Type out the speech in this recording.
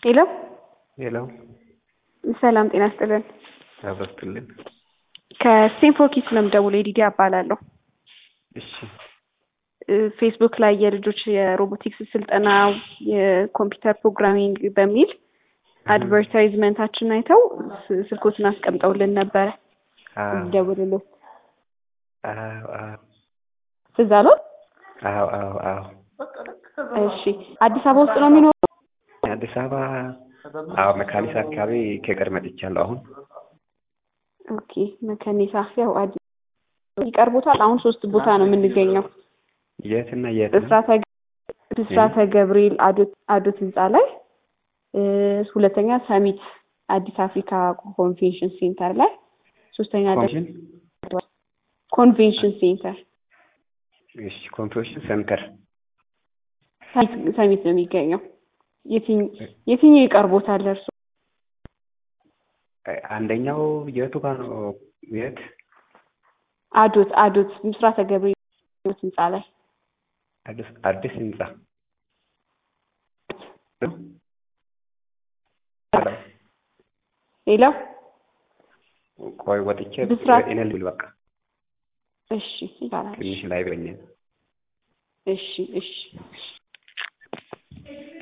ሄሎ ሄሎ ሰላም ጤና ይስጥልን። አብረስትልን። ከስቴንፎርድ ነው የምደውለው። ዲዲ እባላለሁ። እሺ ፌስቡክ ላይ የልጆች የሮቦቲክስ ስልጠና የኮምፒውተር ፕሮግራሚንግ በሚል አድቨርታይዝመንታችን አይተው ስልኮትን አስቀምጠውልን ነበረ። ደውልልዎት ትዝ አለዎት? አዎ እሺ አዲስ አበባ ውስጥ ነው የሚኖረው? አዲስ አበባ መካኒሳ አካባቢ ከገር መጥቻለሁ አሁን። ኦኬ መካኒሳ ያው አዲስ ይቀርቦታል። አሁን 3 ቦታ ነው የምንገኘው። የትና የት? ብስራተ ገብርኤል አዶት ህንጻ ላይ፣ ሁለተኛ ሰሚት አዲስ አፍሪካ ኮንቬንሽን ሴንተር ላይ፣ ሶስተኛ ኮንቬንሽን ሴንተር። እሺ ኮንቬንሽን ሴንተር ሰሚት ነው የሚገኘው። የትኛው ይቀርቦታል እርሶ? አንደኛው የቱ ጋር ነው? የት? አዶት ብስራተ ገብርኤል ህንጻ ላይ። አዲስ ህንጻ። ሄሎ ቆይ ወጥቼ እኔ በቃ እሺ ይባላል። ትንሽ ላይ ብለኝ። እሺ